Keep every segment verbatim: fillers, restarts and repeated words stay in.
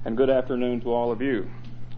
and good afternoon to all of you.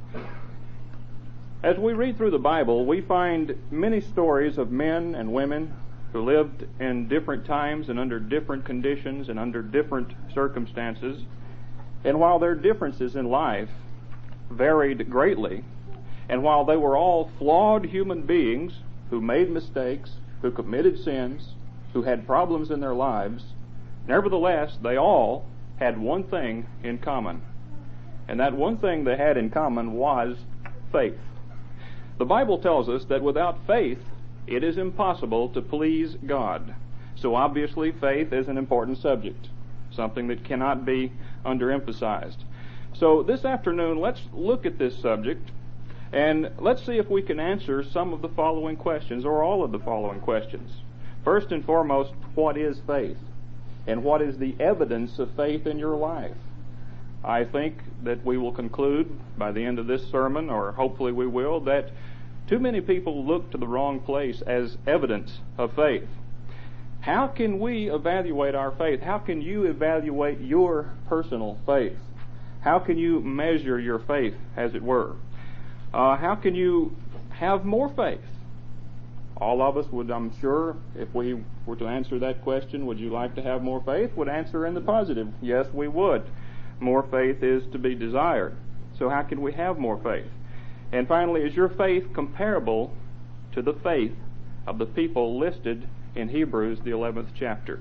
As we read through the Bible, we find many stories of men and women who lived in different times and under different conditions and under different circumstances. And while their differences in life varied greatly, and while they were all flawed human beings who made mistakes, who committed sins, who had problems in their lives, nevertheless, they all had one thing in common. And that one thing they had in common was faith. The Bible tells us that without faith, it is impossible to please God. So obviously, faith is an important subject, something that cannot be underemphasized. So this afternoon, let's look at this subject, and let's see if we can answer some of the following questions, or all of the following questions. First and foremost, what is faith? And what is the evidence of faith in your life? I think that we will conclude by the end of this sermon, or hopefully we will, that too many people look to the wrong place as evidence of faith. How can we evaluate our faith? How can you evaluate your personal faith? How can you measure your faith, as it were? Uh, how can you have more faith? All of us would, I'm sure, if we were to answer that question, would you like to have more faith, would answer in the positive. Yes, we would. More faith is to be desired. So how can we have more faith? And finally, is your faith comparable to the faith of the people listed in Hebrews, the eleventh chapter?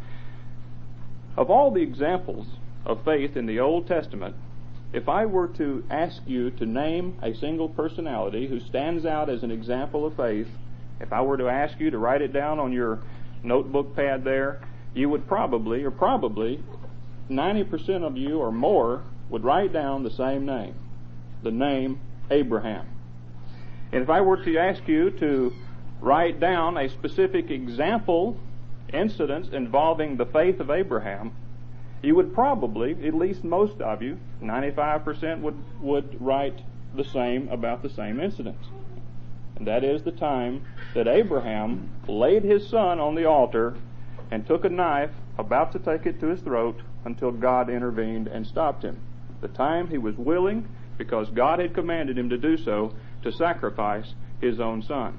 Of all the examples of faith in the Old Testament, if I were to ask you to name a single personality who stands out as an example of faith, if I were to ask you to write it down on your notebook pad there, you would probably, or probably, ninety percent of you or more would write down the same name, the name Abraham. And if I were to ask you to write down a specific example, incidents involving the faith of Abraham, you would probably, at least most of you, ninety-five percent would, would write the same about the same incident. And that is the time that Abraham laid his son on the altar and took a knife, about to take it to his throat, until God intervened and stopped him. The time he was willing, because God had commanded him to do so, to sacrifice his own son.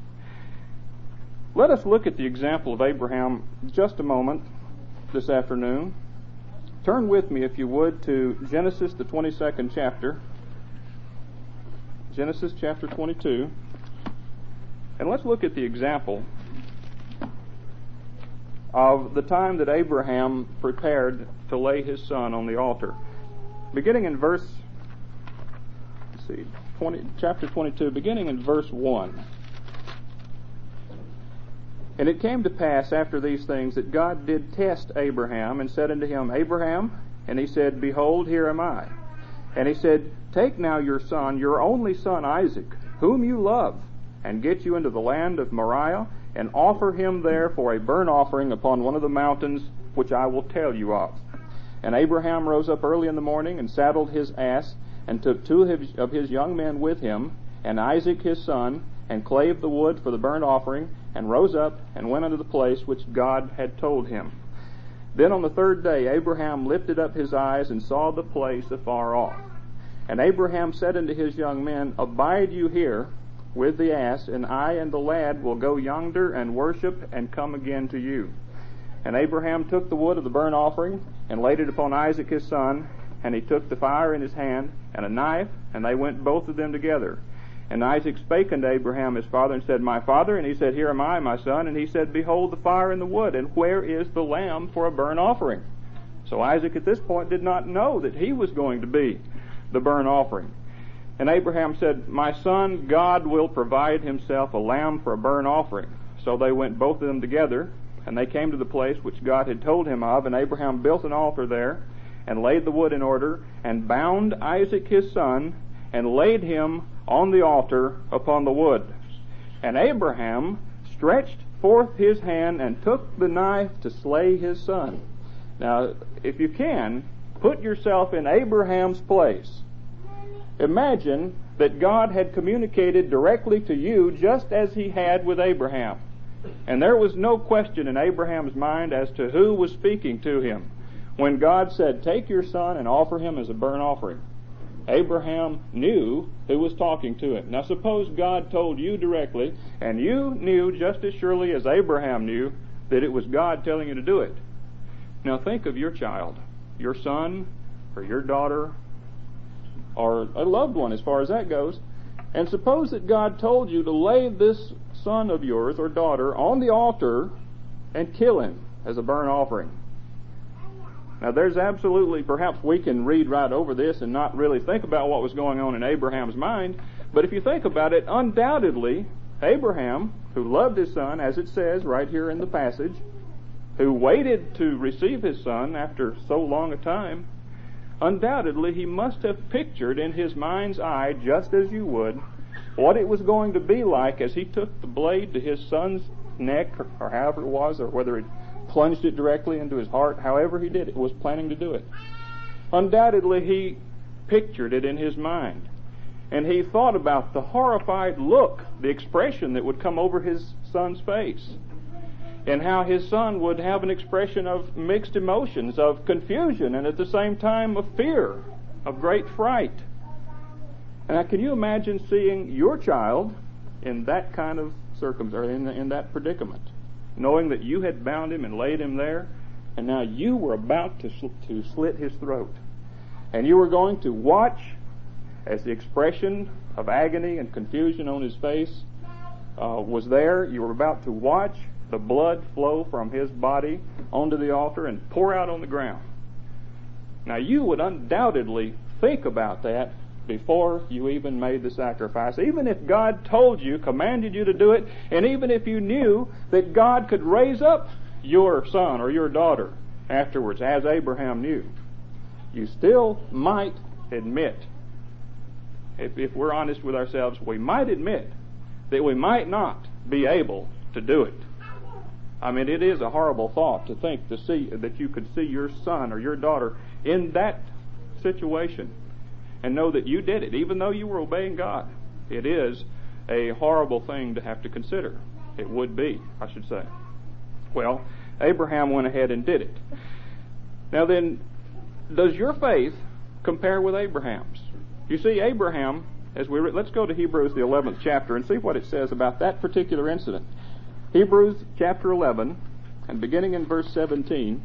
Let us look at the example of Abraham just a moment this afternoon. Turn with me, if you would, to Genesis, the twenty-second chapter. Genesis chapter twenty-two. And let's look at the example of the time that Abraham prepared to lay his son on the altar. Beginning in verse, let's see, twenty, chapter twenty-two, beginning in verse one. And it came to pass after these things that God did test Abraham, and said unto him, Abraham, and he said, Behold, here am I. And he said, Take now your son, your only son Isaac, whom you love, and get you into the land of Moriah, and offer him there for a burnt offering upon one of the mountains which I will tell you of. And Abraham rose up early in the morning, and saddled his ass, and took two of his young men with him, and Isaac his son, and clave the wood for the burnt offering, and rose up, and went unto the place which God had told him. Then on the third day Abraham lifted up his eyes, and saw the place afar off. And Abraham said unto his young men, Abide you here with the ass, and I and the lad will go yonder and worship, and come again to you. And Abraham took the wood of the burnt offering, and laid it upon Isaac his son, and he took the fire in his hand, and a knife, and they went both of them together. And Isaac spake unto Abraham his father, and said, My father? And he said, Here am I, my son. And he said, Behold the fire and the wood, and where is the lamb for a burnt offering? So Isaac at this point did not know that he was going to be the burnt offering. And Abraham said, My son, God will provide himself a lamb for a burnt offering. So they went both of them together, and they came to the place which God had told him of. And Abraham built an altar there, and laid the wood in order, and bound Isaac his son, and laid him on the altar upon the wood. And Abraham stretched forth his hand, and took the knife to slay his son. Now, if you can, put yourself in Abraham's place. Imagine that God had communicated directly to you just as he had with Abraham. And there was no question in Abraham's mind as to who was speaking to him. when God said, take your son and offer him as a burnt offering, Abraham knew who was talking to him. Now suppose God told you directly, and you knew just as surely as Abraham knew that it was God telling you to do it. Now think of your child, your son or your daughter, or a loved one as far as that goes, and suppose that God told you to lay this son of yours or daughter on the altar and kill him as a burnt offering. Now there's absolutely, perhaps we can read right over this and not really think about what was going on in Abraham's mind, but if you think about it, undoubtedly Abraham, who loved his son, as it says right here in the passage, who waited to receive his son after so long a time, undoubtedly he must have pictured in his mind's eye, just as you would, what it was going to be like as he took the blade to his son's neck, or, or however it was, or whether it plunged it directly into his heart, however he did it, was planning to do it. Undoubtedly he pictured it in his mind. And he thought about the horrified look, the expression that would come over his son's face, and how his son would have an expression of mixed emotions, of confusion, and at the same time of fear, of great fright. And now, can you imagine seeing your child in that kind of circumstance, or in, in that predicament, knowing that you had bound him and laid him there, and now you were about to, sl- to slit his throat, and you were going to watch as the expression of agony and confusion on his face uh, was there. You were about to watch the blood flow from his body onto the altar and pour out on the ground. Now you would undoubtedly think about that before you even made the sacrifice, even if God told you, commanded you to do it, and even if you knew that God could raise up your son or your daughter afterwards, as Abraham knew. You still might admit, if, if we're honest with ourselves, we might admit that we might not be able to do it. I mean, it is a horrible thought to think to see that you could see your son or your daughter in that situation and know that you did it, even though you were obeying God. It is a horrible thing to have to consider. It would be, I should say. Well, Abraham went ahead and did it. Now then, does your faith compare with Abraham's? You see, Abraham, as we re- let's go to Hebrews the eleventh chapter and see what it says about that particular incident. Hebrews chapter eleven, and beginning in verse seventeen,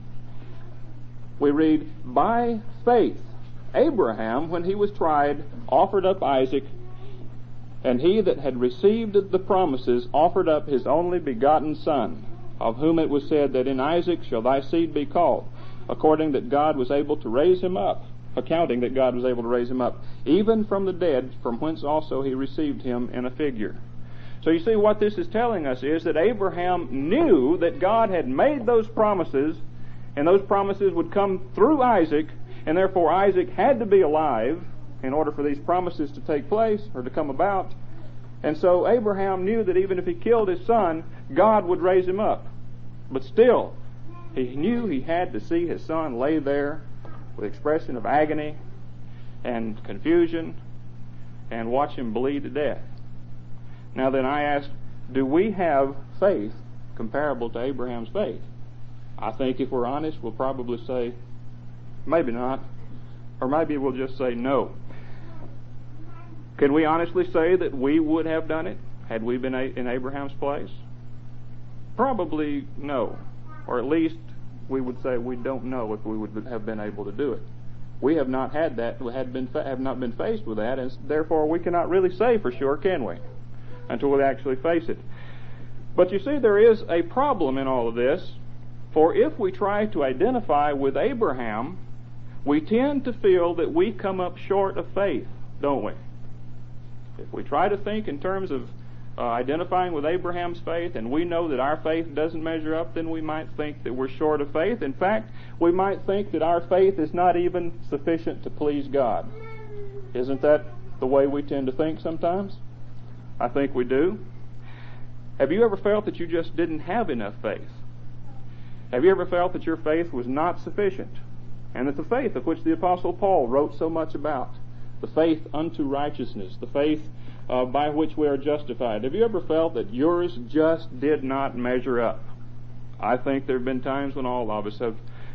we read, by faith Abraham, when he was tried, offered up Isaac, and he that had received the promises offered up his only begotten son, of whom it was said that in Isaac shall thy seed be called, according that God was able to raise him up, accounting that God was able to raise him up, even from the dead, from whence also he received him in a figure. So you see, what this is telling us is that Abraham knew that God had made those promises, and those promises would come through Isaac, and therefore Isaac had to be alive in order for these promises to take place or to come about. And so Abraham knew that even if he killed his son, God would raise him up. But still, he knew he had to see his son lay there with expression of agony and confusion and watch him bleed to death. Now then, I ask, do we have faith comparable to Abraham's faith? I think if we're honest, we'll probably say, maybe not. Or maybe we'll just say no. Can we honestly say that we would have done it had we been in Abraham's place? Probably no. Or at least we would say we don't know if we would have been able to do it. We have not had that, we had been, have not been faced with that, and therefore we cannot really say for sure, can we? Until we actually face it. But you see, there is a problem in all of this, for if we try to identify with Abraham, we tend to feel that we come up short of faith, don't we? If we try to think in terms of uh, identifying with Abraham's faith, and we know that our faith doesn't measure up, then we might think that we're short of faith. In fact, we might think that our faith is not even sufficient to please God. Isn't that the way we tend to think sometimes? I think we do. Have you ever felt that you just didn't have enough faith? Have you ever felt that your faith was not sufficient? And that the faith of which the Apostle Paul wrote so much about, the faith unto righteousness, the faith uh, by which we are justified. Have you ever felt that yours just did not measure up? I think there have been times when all of us have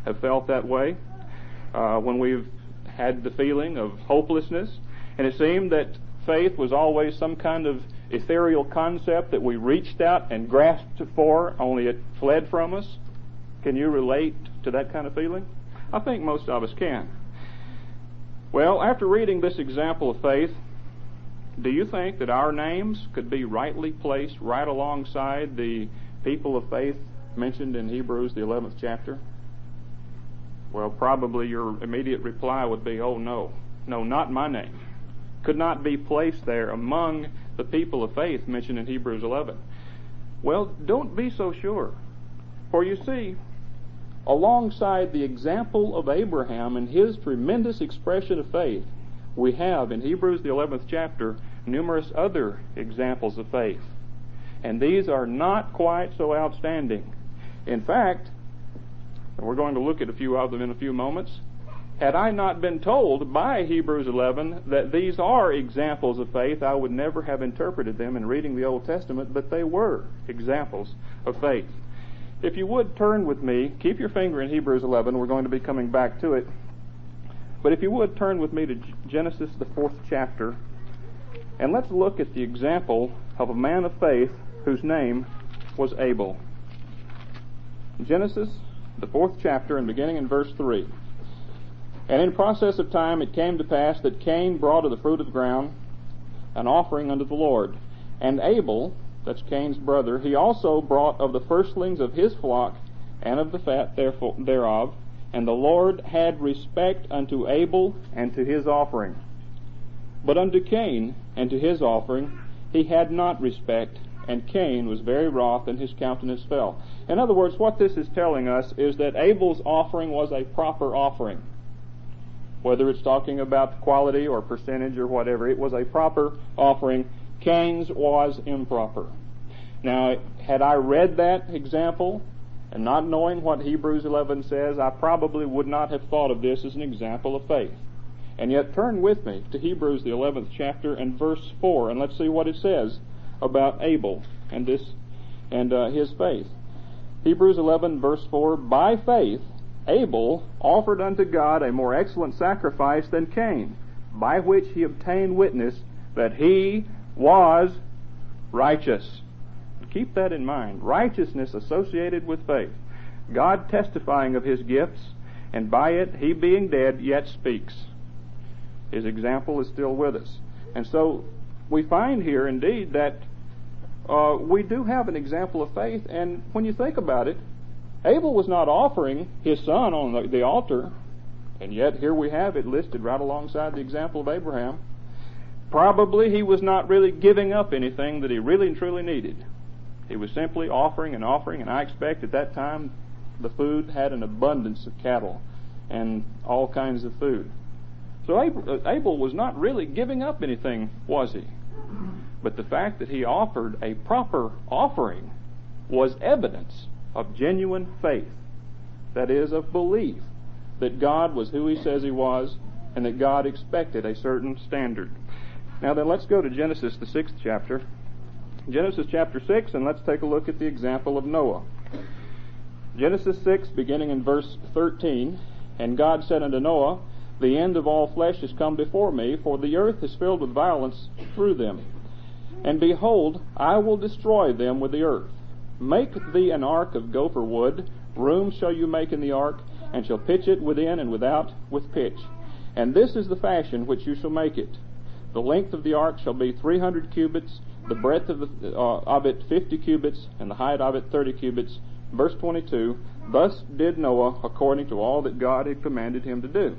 have felt that way, uh, when we've had the feeling of hopelessness, and it seemed that faith was always some kind of ethereal concept that we reached out and grasped for, only it fled from us. Can you relate to that kind of feeling? I think most of us can. Well, after reading this example of faith, do you think that our names could be rightly placed right alongside the people of faith mentioned in Hebrews, the eleventh chapter? Well, probably your immediate reply would be, oh no, no, not my name. Could not be placed there among the people of faith mentioned in Hebrews eleven. Well, don't be so sure. For you see, alongside the example of Abraham and his tremendous expression of faith, we have in Hebrews the eleventh chapter numerous other examples of faith. And these are not quite so outstanding. In fact, and we're going to look at a few of them in a few moments, had I not been told by Hebrews eleven that these are examples of faith, I would never have interpreted them in reading the Old Testament, but they were examples of faith. If you would turn with me, keep your finger in Hebrews eleven, we're going to be coming back to it, but if you would turn with me to Genesis, the fourth chapter, and let's look at the example of a man of faith whose name was Abel. Genesis, the fourth chapter, and beginning in verse three. And in process of time it came to pass that Cain brought of the fruit of the ground an offering unto the Lord. And Abel, that's Cain's brother, he also brought of the firstlings of his flock and of the fat thereof. And the Lord had respect unto Abel and to his offering. But unto Cain and to his offering he had not respect, and Cain was very wroth, and his countenance fell. In other words, what this is telling us is that Abel's offering was a proper offering. Whether it's talking about quality or percentage or whatever, it was a proper offering. Cain's was improper. Now, had I read that example, and not knowing what Hebrews eleven says, I probably would not have thought of this as an example of faith. And yet, turn with me to Hebrews, the eleventh chapter, and verse four, and let's see what it says about Abel and this and uh, his faith. Hebrews eleven, verse four, by faith Abel offered unto God a more excellent sacrifice than Cain, by which he obtained witness that he was righteous. Keep that in mind. Righteousness associated with faith. God testifying of his gifts, and by it he being dead yet speaks. His example is still with us. And so we find here indeed that uh, we do have an example of faith, and when you think about it, Abel was not offering his son on the, the altar, and yet here we have it listed right alongside the example of Abraham. Probably he was not really giving up anything that he really and truly needed. He was simply offering and offering, and I expect at that time the food had an abundance of cattle and all kinds of food. So Abel, Abel was not really giving up anything, was he? But the fact that he offered a proper offering was evidence of genuine faith. That is, of belief that God was who he says he was, and that God expected a certain standard. Now then, let's go to Genesis, the sixth chapter. Genesis chapter six, and let's take a look at the example of Noah. Genesis six, beginning in verse thirteen, and God said unto Noah, the end of all flesh is come before me, for the earth is filled with violence through them. And behold, I will destroy them with the earth. Make thee an ark of gopher wood, rooms shall you make in the ark, and shall pitch it within and without with pitch. And this is the fashion which you shall make it. The length of the ark shall be three hundred cubits, the breadth of, the, uh, of it fifty cubits, and the height of it thirty cubits. Verse twenty-two, thus did Noah according to all that God had commanded him to do.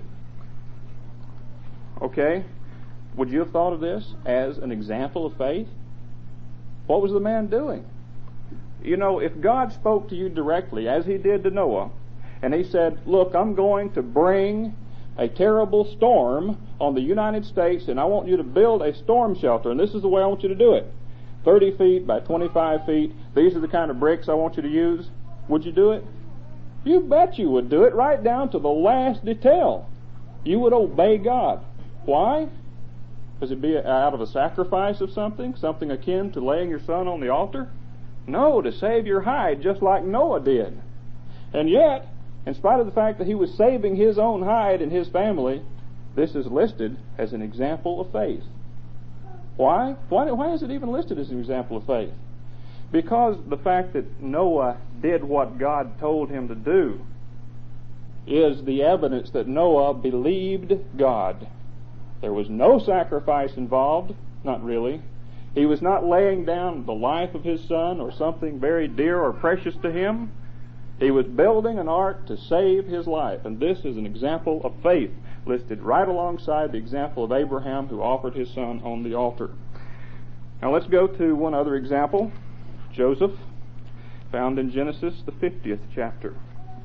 Okay, would you have thought of this as an example of faith? What was the man doing? You know, if God spoke to you directly, as he did to Noah, and he said, look, I'm going to bring a terrible storm on the United States, and I want you to build a storm shelter, and this is the way I want you to do it. thirty feet by twenty-five feet. These are the kind of bricks I want you to use. Would you do it? You bet you would do it, right down to the last detail. You would obey God. Why? Does it be out of a sacrifice of something? Something akin to laying your son on the altar? No, to save your hide, just like Noah did. And yet, In spite of the fact that he was saving his own hide and his family, this is listed as an example of faith. Why? Why, why is it even listed as an example of faith? Because the fact that Noah did what God told him to do is the evidence that Noah believed God. There was no sacrifice involved, not really. He was not laying down the life of his son or something very dear or precious to him. He was building an ark to save his life, and this is an example of faith, listed right alongside the example of Abraham, who offered his son on the altar. Now let's go to one other example, Joseph, found in Genesis, the fiftieth chapter.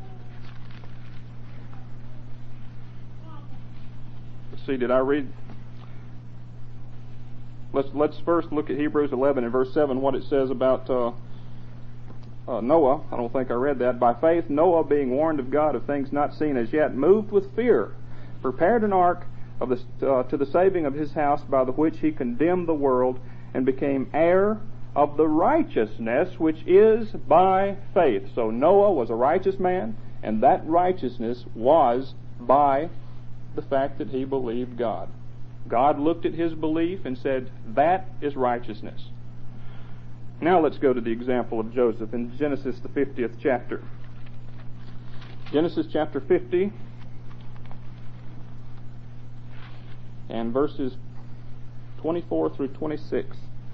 Let's see, did I read? Let's let's first look at Hebrews eleven and verse seven, what it says about uh, uh, Noah. I don't think I read that. By faith, Noah, being warned of God of things not seen as yet, moved with fear, prepared an ark of the, uh, to the saving of his house, by the which he condemned the world, and became heir of the righteousness which is by faith. So Noah was a righteous man, and that righteousness was by the fact that he believed God. God looked at his belief and said, that is righteousness. Now let's go to the example of Joseph in Genesis, the fiftieth chapter. Genesis chapter fifty and verses twenty-four through twenty-six.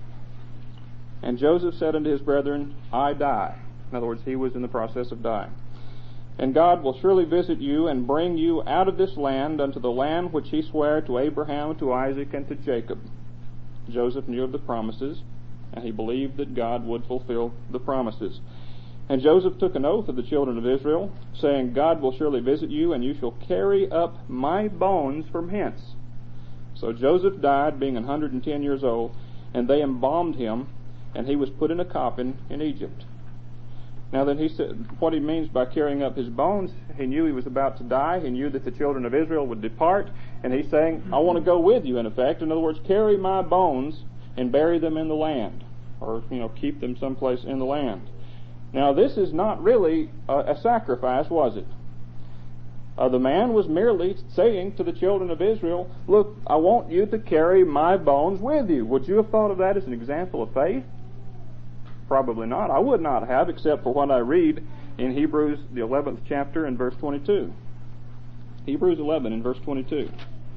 And Joseph said unto his brethren, I die. In other words, he was in the process of dying. And God will surely visit you and bring you out of this land unto the land which he sware to Abraham, to Isaac, and to Jacob. Joseph knew of the promises, and he believed that God would fulfill the promises. And Joseph took an oath of the children of Israel, saying, God will surely visit you, and you shall carry up my bones from hence. So Joseph died, being one hundred and ten years old, and they embalmed him, and he was put in a coffin in Egypt. Now then, he said, what he means by carrying up his bones, he knew he was about to die. He knew that the children of Israel would depart, and he's saying, I want to go with you, in effect. In other words, carry my bones and bury them in the land, or, you know, keep them someplace in the land. Now, this is not really a, a sacrifice, was it? Uh, the man was merely saying to the children of Israel, look, I want you to carry my bones with you. Would you have thought of that as an example of faith? Probably not. I would not have, except for what I read in Hebrews, the eleventh chapter, and verse twenty-two. Hebrews eleven and verse twenty-two.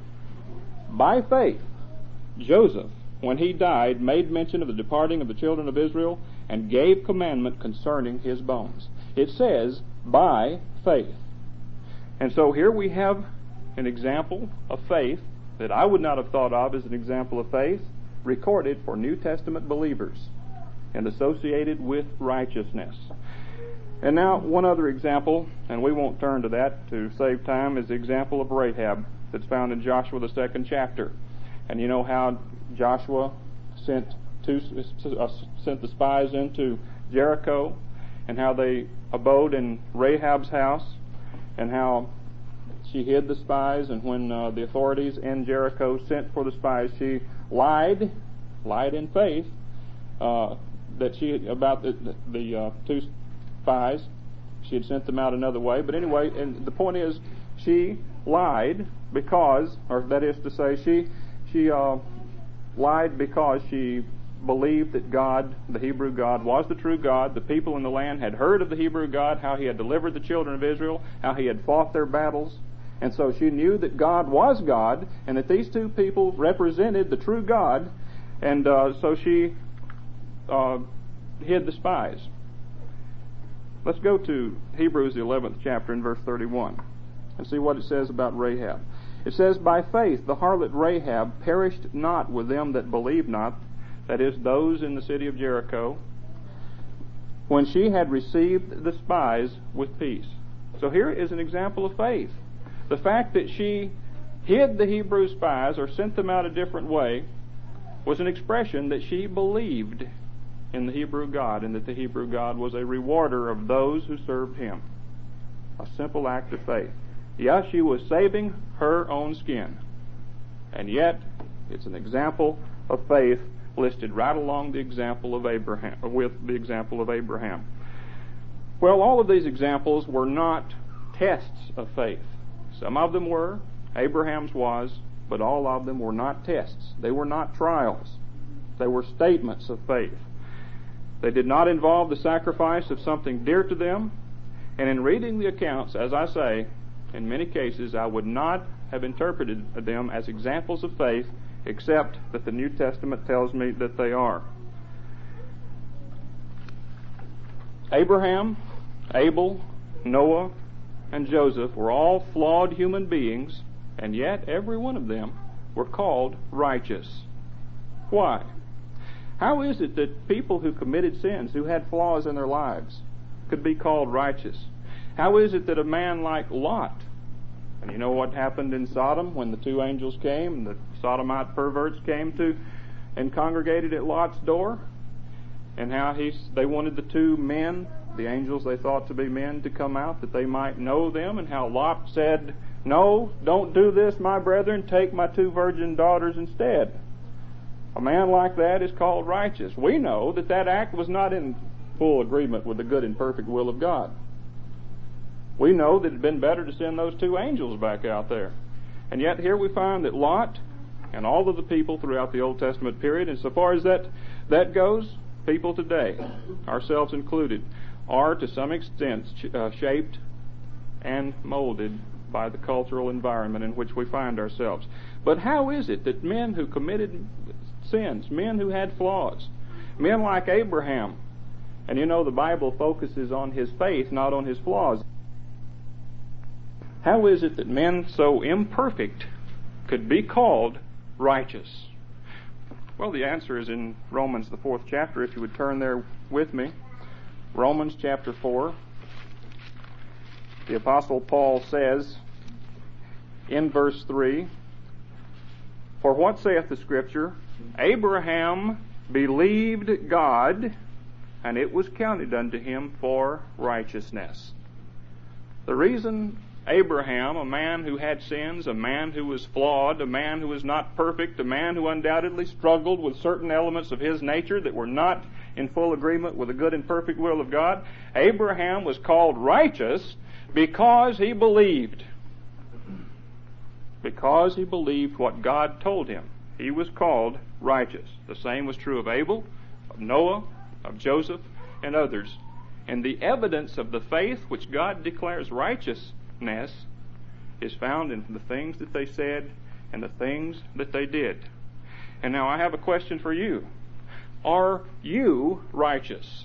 By faith, Joseph, when he died, made mention of the departing of the children of Israel, and gave commandment concerning his bones. It says, by faith. And so here we have an example of faith that I would not have thought of as an example of faith, recorded for New Testament believers and associated with righteousness. And now one other example, and we won't turn to that to save time, is the example of Rahab that's found in Joshua, the second chapter. And you know how Joshua sent two, uh, sent the spies into Jericho, and how they abode in Rahab's house, and how she hid the spies, and when uh, the authorities in Jericho sent for the spies, she lied, lied in faith, uh, that she about the, the, the uh, two spies. She had sent them out another way. But anyway, and the point is, she lied because, or that is to say, she she uh, lied because she believed that God, the Hebrew God, was the true God. The people in the land had heard of the Hebrew God, how he had delivered the children of Israel, how he had fought their battles. And so she knew that God was God, and that these two people represented the true God. And uh, so she Uh, hid the spies. Let's go to Hebrews, the eleventh chapter, in verse thirty-one, and see what it says about Rahab. It says, by faith the harlot Rahab perished not with them that believed not, that is, those in the city of Jericho, when she had received the spies with peace. So here is an example of faith. The fact that she hid the Hebrew spies, or sent them out a different way, was an expression that she believed in the Hebrew God, and that the Hebrew God was a rewarder of those who served him. A simple act of faith. Yes, she was saving her own skin, and yet it's an example of faith listed right along the example of Abraham, with the example of Abraham. Well, all of these examples were not tests of faith. Some of them were, Abraham's was, but all of them were not tests. They were not trials. They were statements of faith. They did not involve the sacrifice of something dear to them. And in reading the accounts, as I say, in many cases I would not have interpreted them as examples of faith, except that the New Testament tells me that they are. Abraham, Abel, Noah, and Joseph were all flawed human beings, and yet every one of them were called righteous. Why? How is it that people who committed sins, who had flaws in their lives, could be called righteous? How is it that a man like Lot, and you know what happened in Sodom when the two angels came and the Sodomite perverts came to and congregated at Lot's door, and how he, they wanted the two men, the angels they thought to be men, to come out that they might know them, and how Lot said, "No, don't do this, my brethren, take my two virgin daughters instead." A man like that is called righteous. We know that that act was not in full agreement with the good and perfect will of God. We know that it had been better to send those two angels back out there. And yet here we find that Lot and all of the people throughout the Old Testament period, and so far as that, that goes, people today, ourselves included, are to some extent uh, shaped and molded by the cultural environment in which we find ourselves. But how is it that men who committed sins, men who had flaws, men like Abraham, and you know the Bible focuses on his faith, not on his flaws, how is it that men so imperfect could be called righteous? Well, the answer is in Romans, the fourth chapter, if you would turn there with me. Romans chapter four. The Apostle Paul says in verse three, "For what saith the Scripture? Abraham believed God, and it was counted unto him for righteousness." The reason Abraham, a man who had sins, a man who was flawed, a man who was not perfect, a man who undoubtedly struggled with certain elements of his nature that were not in full agreement with the good and perfect will of God, Abraham was called righteous because he believed. Because he believed what God told him. He was called righteous. The same was true of Abel, of Noah, of Joseph, and others. And the evidence of the faith which God declares righteousness is found in the things that they said and the things that they did. And now I have a question for you. Are you righteous?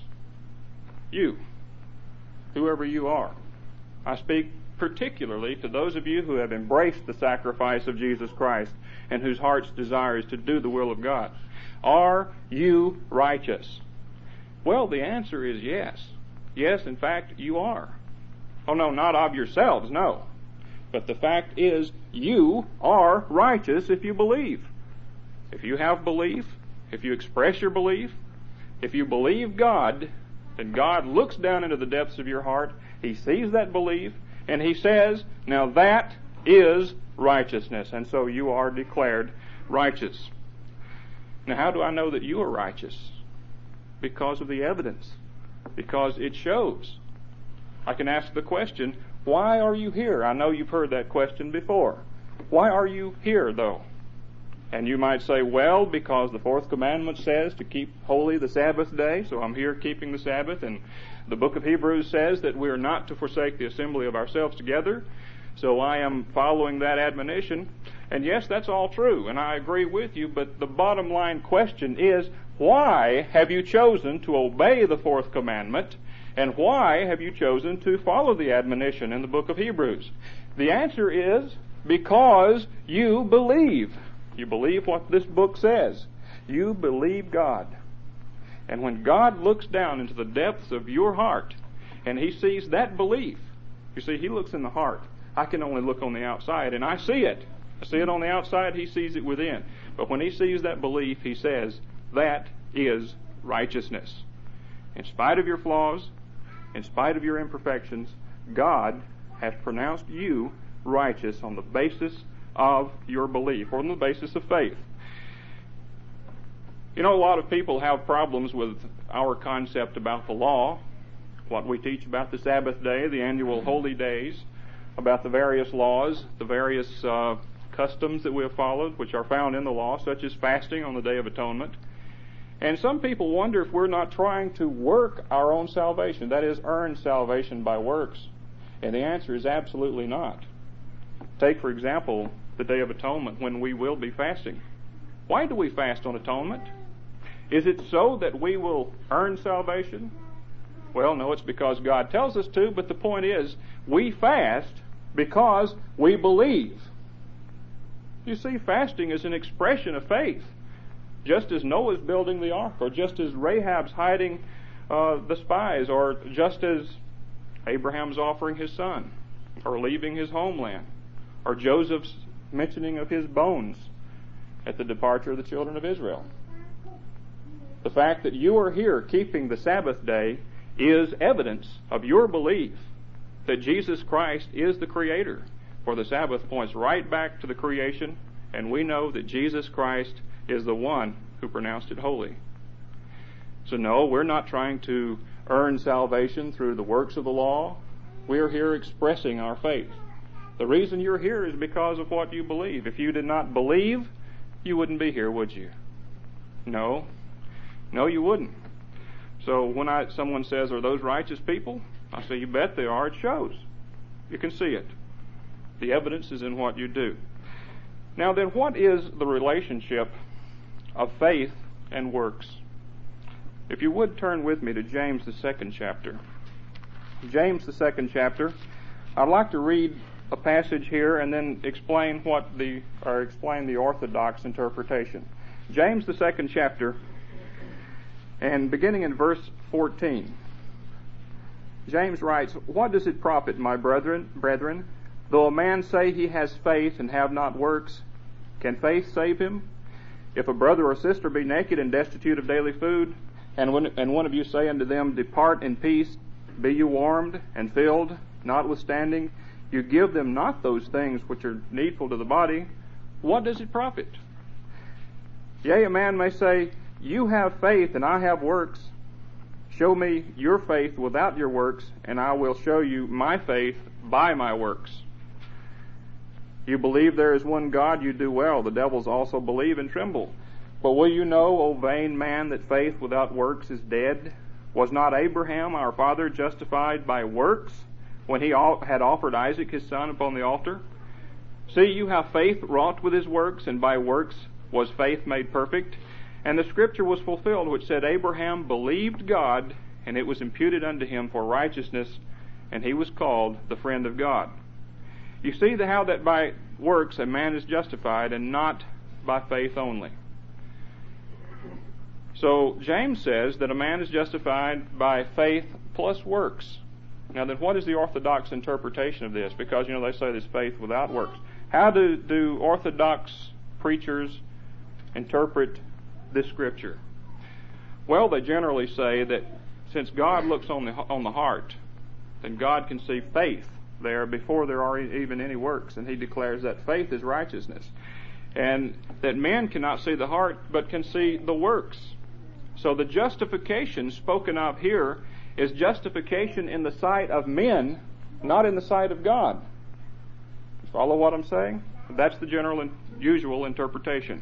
You. Whoever you are. I speak particularly to those of you who have embraced the sacrifice of Jesus Christ and whose heart's desire is to do the will of God. Are you righteous? Well, the answer is yes. Yes, in fact, you are. Oh, no, not of yourselves, no. But the fact is, you are righteous if you believe. If you have belief, if you express your belief, if you believe God, then God looks down into the depths of your heart, He sees that belief, and He says, now that is righteousness. And so you are declared righteous. Now, how do I know that you are righteous? Because of the evidence. Because it shows. I can ask the question, why are you here? I know you've heard that question before. Why are you here, though? And you might say, well, because the fourth commandment says to keep holy the Sabbath day, so I'm here keeping the Sabbath, and the book of Hebrews says that we are not to forsake the assembly of ourselves together, so I am following that admonition. And yes, that's all true, and I agree with you, but the bottom line question is, why have you chosen to obey the fourth commandment, and why have you chosen to follow the admonition in the book of Hebrews? The answer is, because you believe. You believe what this book says. You believe God. And when God looks down into the depths of your heart, and He sees that belief, you see, He looks in the heart. I can only look on the outside, and I see it. I see it on the outside, He sees it within. But when He sees that belief, He says, that is righteousness. In spite of your flaws, in spite of your imperfections, God has pronounced you righteous on the basis of your belief, or on the basis of faith. You know, a lot of people have problems with our concept about the law, what we teach about the Sabbath day, the annual holy days, about the various laws, the various uh, customs that we have followed, which are found in the law, such as fasting on the Day of Atonement. And some people wonder if we're not trying to work our own salvation, that is, earn salvation by works. And the answer is absolutely not. Take, for example, the Day of Atonement, when we will be fasting. Why do we fast on atonement? Is it so that we will earn salvation? Well, no, it's because God tells us to, but the point is, we fast because we believe. You see, fasting is an expression of faith. Just as Noah's building the ark, or just as Rahab's hiding uh, the spies, or just as Abraham's offering his son, or leaving his homeland, or Joseph's mentioning of his bones at the departure of the children of Israel. The fact that you are here keeping the Sabbath day is evidence of your belief that Jesus Christ is the Creator. For the Sabbath points right back to the creation, and we know that Jesus Christ is the one who pronounced it holy. So no, we're not trying to earn salvation through the works of the law. We're here expressing our faith. The reason you're here is because of what you believe. If you did not believe, you wouldn't be here, would you? No. No, you wouldn't. So when I, someone says, are those righteous people? I say, you bet they are. It shows. You can see it. The evidence is in what you do. Now then, what is the relationship of faith and works? If you would turn with me to James, the second chapter. James, the second chapter. I'd like to read a passage here and then explain what the, or explain the Orthodox interpretation. James, the second chapter, and beginning in verse fourteen. James writes, "What does it profit, my brethren, brethren, though a man say he has faith and have not works? Can faith save him? If a brother or sister be naked and destitute of daily food, and one, and one of you say unto them, Depart in peace, be you warmed and filled, notwithstanding you give them not those things which are needful to the body, what does it profit? Yea, a man may say, You have faith and I have works. Show me your faith without your works, and I will show you my faith by my works. You believe there is one God, you do well. The devils also believe and tremble. But will you know, O vain man, that faith without works is dead? Was not Abraham our father justified by works when he had offered Isaac his son upon the altar? See, you have faith wrought with his works, and by works was faith made perfect. And the scripture was fulfilled, which said, Abraham believed God, and it was imputed unto him for righteousness, and he was called the friend of God. You see the how that by works a man is justified, and not by faith only. So James says that a man is justified by faith plus works. Now then, what is the Orthodox interpretation of this? Because, you know, they say there's faith without works. How do, do Orthodox preachers interpret this scripture? Well, they generally say that since God looks on the on the heart, then God can see faith there before there are even any works, and he declares that faith is righteousness, and that men cannot see the heart but can see the works. So the justification spoken of here is justification in the sight of men, not in the sight of God. You follow what I'm saying? That's the general and usual interpretation.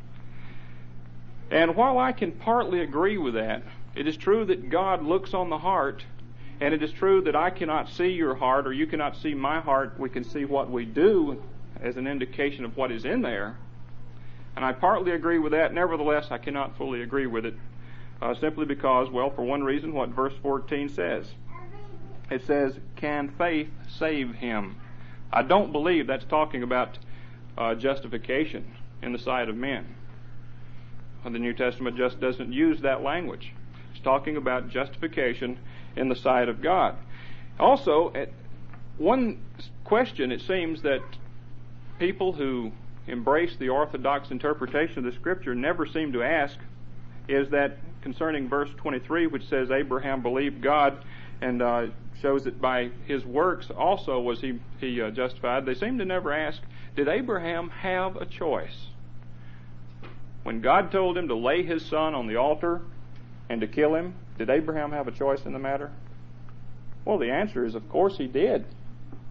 And while I can partly agree with that, it is true that God looks on the heart, and it is true that I cannot see your heart, or you cannot see my heart. We can see what we do as an indication of what is in there. And I partly agree with that. Nevertheless, I cannot fully agree with it, uh, simply because, well, for one reason, what verse fourteen says. It says, can faith save him? I don't believe that's talking about uh, justification in the sight of men. The New Testament just doesn't use that language. It's talking about justification in the sight of God. Also, at one question it seems that people who embrace the Orthodox interpretation of the Scripture never seem to ask is that concerning verse twenty-three, which says Abraham believed God and uh, shows that by his works also was he, he uh, justified. They seem to never ask, did Abraham have a choice? When God told him to lay his son on the altar and to kill him, did Abraham have a choice in the matter? Well, the answer is, of course he did.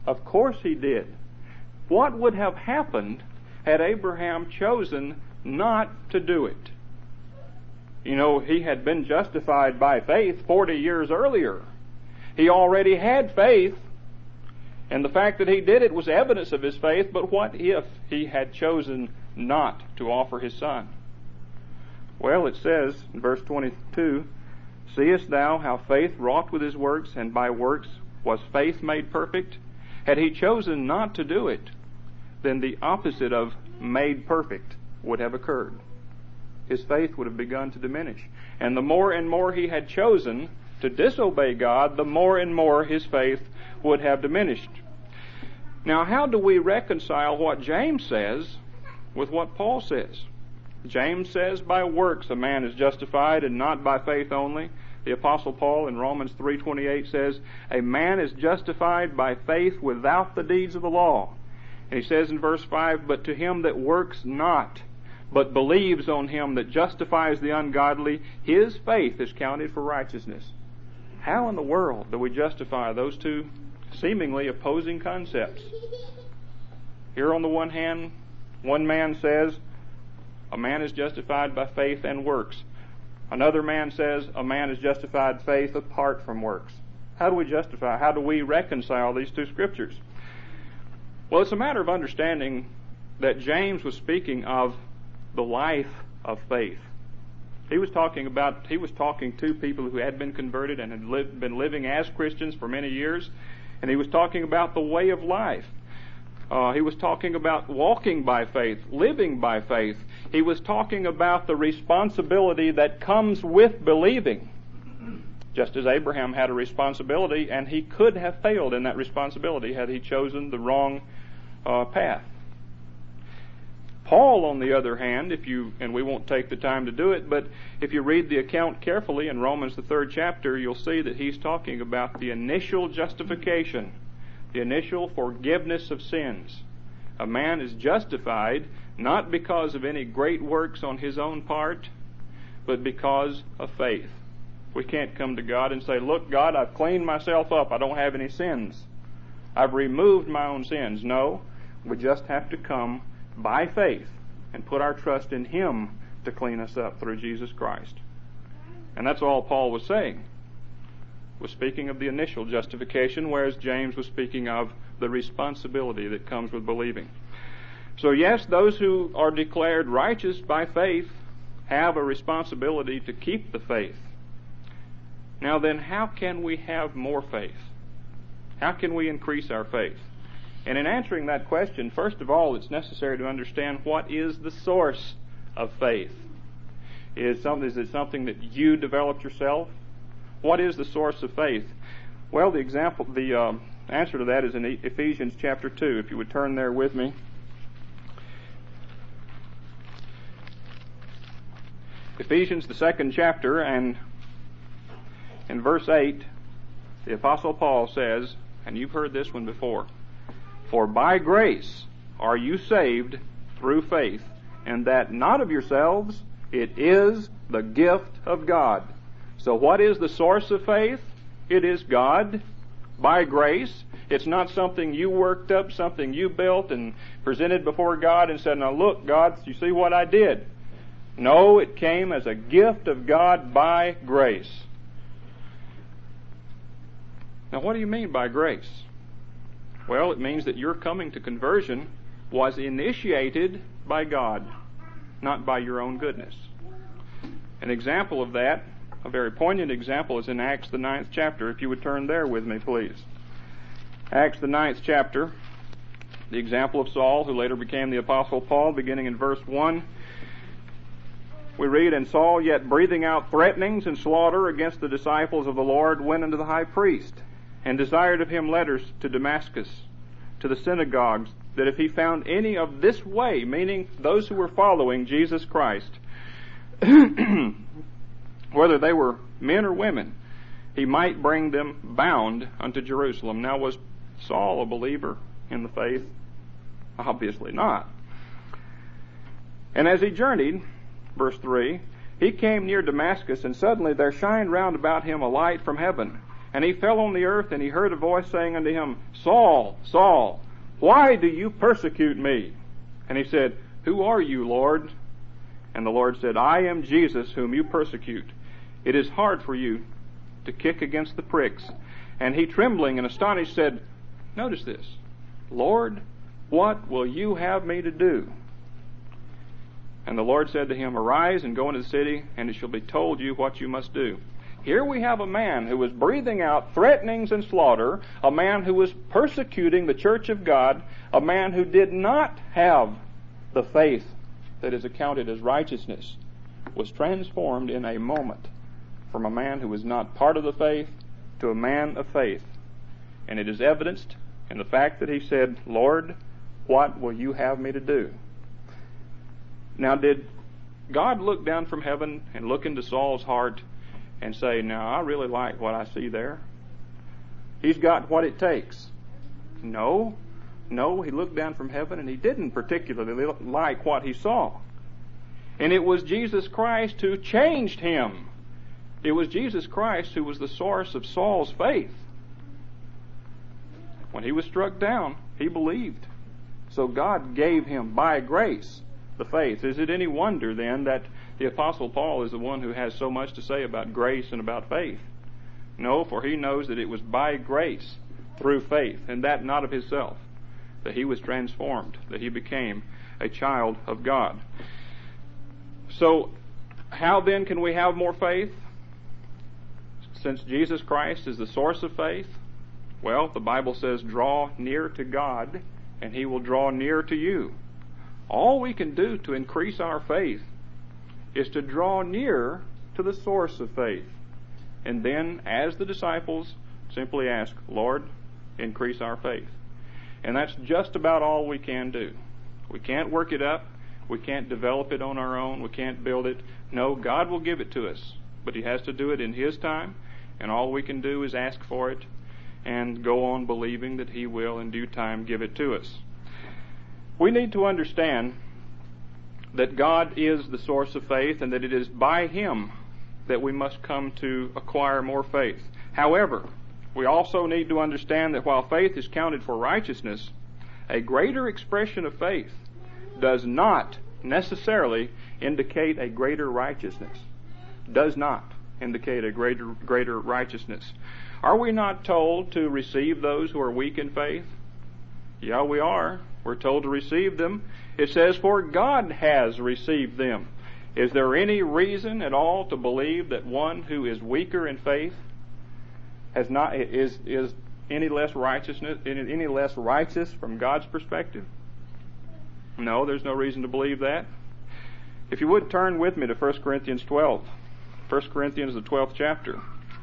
Of course he did. What would have happened had Abraham chosen not to do it? You know, he had been justified by faith forty years earlier. He already had faith, and the fact that he did it was evidence of his faith, but what if he had chosen not to offer his son? Well, it says in verse twenty-two, "Seest thou how faith wrought with his works, and by works was faith made perfect?" Had he chosen not to do it, then the opposite of made perfect would have occurred. His faith would have begun to diminish. And the more and more he had chosen to disobey God, the more and more his faith would have diminished. Now, how do we reconcile what James says with what Paul says? James says, by works a man is justified, and not by faith only. The Apostle Paul in Romans three twenty-eight says, a man is justified by faith without the deeds of the law. And he says in verse five, but to him that works not, but believes on him that justifies the ungodly, his faith is counted for righteousness. How in the world do we justify those two seemingly opposing concepts? Here on the one hand, one man says, a man is justified by faith and works. Another man says, a man is justified faith apart from works. How do we justify, how do we reconcile these two scriptures? Well, it's a matter of understanding that James was speaking of the life of faith. He was talking about, he was talking to people who had been converted and had lived, been living as Christians for many years, and he was talking about the way of life. Uh, he was talking about walking by faith, living by faith. He was talking about the responsibility that comes with believing. Just as Abraham had a responsibility, and he could have failed in that responsibility had he chosen the wrong uh, path. Paul, on the other hand, if you, and we won't take the time to do it, but if you read the account carefully in Romans the third chapter, you'll see that he's talking about the initial justification, the initial forgiveness of sins. A man is justified not because of any great works on his own part, but because of faith. We can't come to God and say, look, God, I've cleaned myself up. I don't have any sins. I've removed my own sins. No, we just have to come by faith and put our trust in Him to clean us up through Jesus Christ. And that's all Paul was saying. Was speaking of the initial justification, whereas James was speaking of the responsibility that comes with believing. So yes, those who are declared righteous by faith have a responsibility to keep the faith. Now then, how can we have more faith? How can we increase our faith? And in answering that question, first of all, it's necessary to understand what is the source of faith. Is, some, is it something that you developed yourself? What is the source of faith? Well, the example, the um, answer to that is in Ephesians chapter two. If you would turn there with me. Ephesians, the second chapter, and in verse eight, the Apostle Paul says, and you've heard this one before, for by grace are you saved through faith, and that not of yourselves, it is the gift of God. So what is the source of faith? It is God, by grace. It's not something you worked up, something you built and presented before God and said, now look, God, you see what I did. No, it came as a gift of God by grace. Now what do you mean by grace? Well, it means that your coming to conversion was initiated by God, not by your own goodness. An example of that, a very poignant example, is in Acts the ninth chapter. If you would turn there with me, please. Acts the ninth chapter, the example of Saul, who later became the Apostle Paul, beginning in verse one. We read, and Saul, yet breathing out threatenings and slaughter against the disciples of the Lord, went unto the high priest, and desired of him letters to Damascus, to the synagogues, that if he found any of this way, meaning those who were following Jesus Christ, whether they were men or women, he might bring them bound unto Jerusalem. Now, was Saul a believer in the faith? Obviously not. And as he journeyed, verse three, he came near Damascus, and suddenly there shined round about him a light from heaven. And he fell on the earth, and he heard a voice saying unto him, Saul, Saul, why do you persecute me? And he said, Who are you, Lord? And the Lord said, I am Jesus, whom you persecute. It is hard for you to kick against the pricks. And he, trembling and astonished, said, notice this, Lord, what will you have me to do? And the Lord said to him, Arise and go into the city, and it shall be told you what you must do. Here we have a man who was breathing out threatenings and slaughter, a man who was persecuting the church of God, a man who did not have the faith that is accounted as righteousness, was transformed in a moment from a man who was not part of the faith to a man of faith. And it is evidenced in the fact that he said, Lord, what will you have me to do? Now, did God look down from heaven and look into Saul's heart and say, now, I really like what I see there? He's got what it takes. No. No, he looked down from heaven and he didn't particularly like what he saw. And it was Jesus Christ who changed him. It was Jesus Christ who was the source of Saul's faith. When he was struck down, he believed. So God gave him by grace the faith. Is it any wonder then that the Apostle Paul is the one who has so much to say about grace and about faith? No, for he knows that it was by grace through faith, and that not of himself, that he was transformed, that he became a child of God. So, how then can we have more faith? Since Jesus Christ is the source of faith, well, the Bible says, draw near to God, and he will draw near to you. All we can do to increase our faith is to draw near to the source of faith. And then, as the disciples, simply ask, Lord, increase our faith. And that's just about all we can do. We can't work it up. We can't develop it on our own. We can't build it. No, God will give it to us. But he has to do it in his time. And all we can do is ask for it and go on believing that he will in due time give it to us. We need to understand that God is the source of faith and that it is by him that we must come to acquire more faith. However, we also need to understand that while faith is counted for righteousness, a greater expression of faith does not necessarily indicate a greater righteousness. Does not indicate a greater greater righteousness. Are we not told to receive those who are weak in faith? Yeah, we are. We're told to receive them. It says, for God has received them. Is there any reason at all to believe that one who is weaker in faith has not is is any less righteousness any, any less righteous from God's perspective? No, there's no reason to believe that. If you would turn with me to First Corinthians twelve. First Corinthians, the twelfth chapter.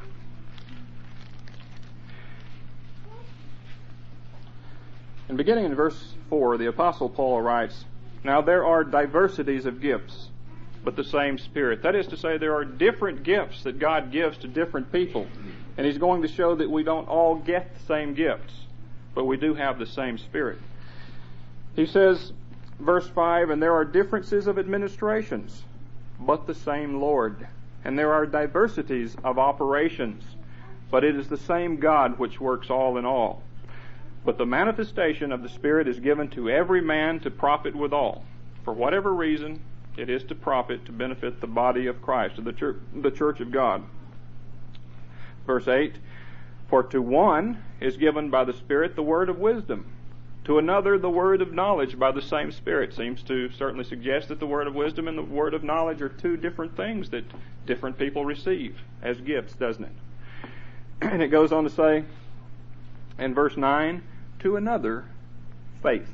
And beginning in verse four, the Apostle Paul writes, Now there are diversities of gifts, but the same Spirit. That is to say, there are different gifts that God gives to different people. And he's going to show that we don't all get the same gifts, but we do have the same Spirit. He says, verse five, And there are differences of administrations, but the same Lord. And there are diversities of operations, but it is the same God which works all in all. But the manifestation of the Spirit is given to every man to profit withal. For whatever reason, it is to profit, to benefit the body of Christ, the church, the church of God. Verse eight, For to one is given by the Spirit the word of wisdom, to another the word of knowledge by the same Spirit. Seems to certainly suggest that the word of wisdom and the word of knowledge are two different things that different people receive as gifts, doesn't it? And it goes on to say in verse nine, to another faith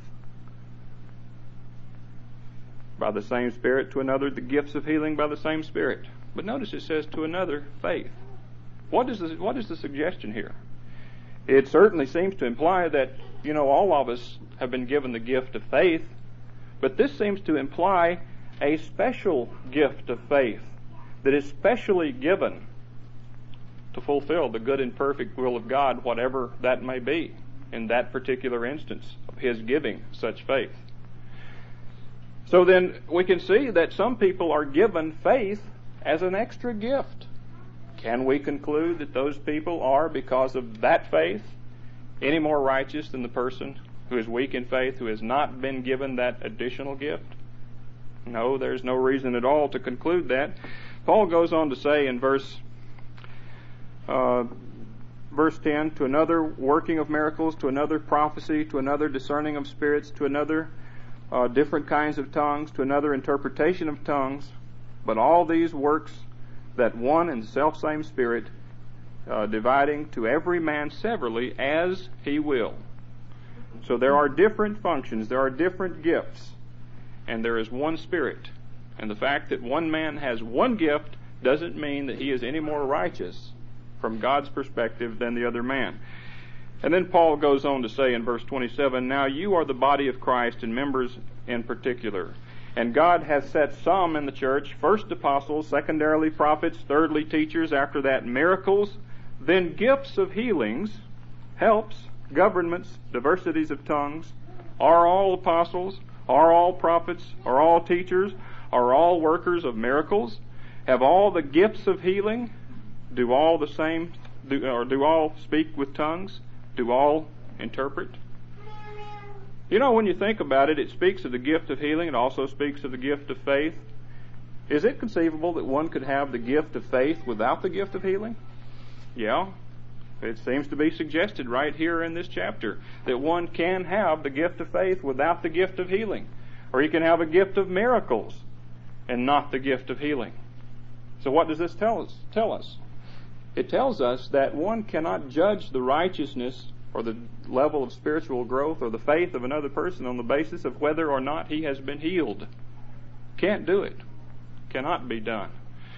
by the same Spirit, to another the gifts of healing by the same Spirit. But notice it says to another faith. What is the, what is the suggestion here? It certainly seems to imply that, you know, all of us have been given the gift of faith, but this seems to imply a special gift of faith that is specially given to fulfill the good and perfect will of God, whatever that may be in that particular instance of his giving such faith. So then we can see that some people are given faith as an extra gift Can we conclude that those people are, because of that faith, any more righteous than the person who is weak in faith, who has not been given that additional gift? No, there's no reason at all to conclude that. Paul goes on to say in verse uh, verse ten, to another working of miracles, to another prophecy, to another discerning of spirits, to another uh, different kinds of tongues, to another interpretation of tongues. But all these works that one and self-same Spirit, uh, dividing to every man severally as he will. So there are different functions, there are different gifts, and there is one Spirit. And the fact that one man has one gift doesn't mean that he is any more righteous from God's perspective than the other man. And then Paul goes on to say in verse twenty-seven, now you are the body of Christ and members in particular. And God has set some in the church, first apostles, secondarily prophets, thirdly teachers, after that miracles, then gifts of healings, helps, governments, diversities of tongues. Are all apostles? Are all prophets? Are all teachers? Are all workers of miracles? Have all the gifts of healing? Do all the same, do, or do all speak with tongues? Do all interpret? You know, when you think about it, it speaks of the gift of healing. It also speaks of the gift of faith. Is it conceivable that one could have the gift of faith without the gift of healing? Yeah. It seems to be suggested right here in this chapter that one can have the gift of faith without the gift of healing. Or you can have a gift of miracles and not the gift of healing. So what does this tell us? Tell us? It tells us that one cannot judge the righteousness or the level of spiritual growth or the faith of another person on the basis of whether or not he has been healed. Can't do it. Cannot be done.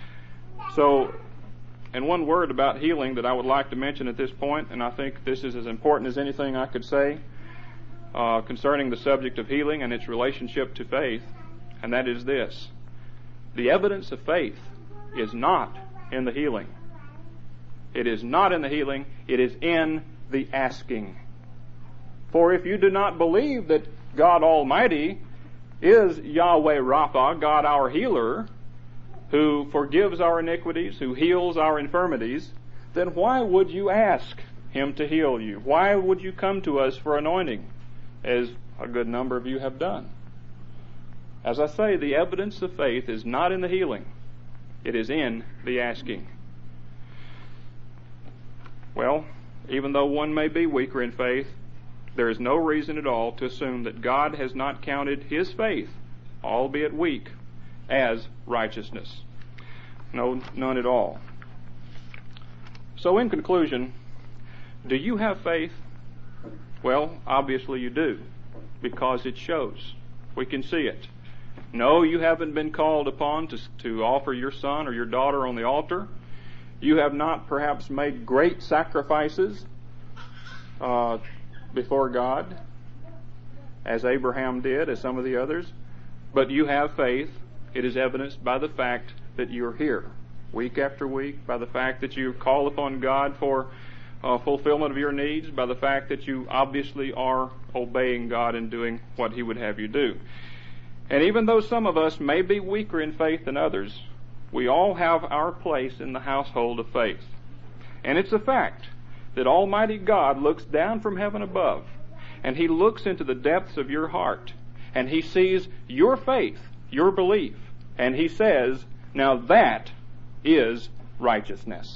So, and one word about healing that I would like to mention at this point, and I think this is as important as anything I could say uh, concerning the subject of healing and its relationship to faith, and that is this. The evidence of faith is not in the healing. It is not in the healing. It is in the asking. For if you do not believe that God Almighty is Yahweh Rapha, God our healer, who forgives our iniquities, who heals our infirmities, then why would you ask Him to heal you? Why would you come to us for anointing, as a good number of you have done? As I say, the evidence of faith is not in the healing. It is in the asking. Well, even though one may be weaker in faith, there is no reason at all to assume that God has not counted his faith, albeit weak, as righteousness. No, none at all. So in conclusion, do you have faith? Well, obviously you do, because it shows. We can see it. No, you haven't been called upon to, to offer your son or your daughter on the altar. You have not perhaps made great sacrifices uh, before God, as Abraham did, as some of the others. But you have faith. It is evidenced by the fact that you're here, week after week, by the fact that you call upon God for uh, fulfillment of your needs, by the fact that you obviously are obeying God and doing what He would have you do. And even though some of us may be weaker in faith than others, we all have our place in the household of faith. And it's a fact that Almighty God looks down from heaven above, and He looks into the depths of your heart, and He sees your faith, your belief, and He says, now that is righteousness.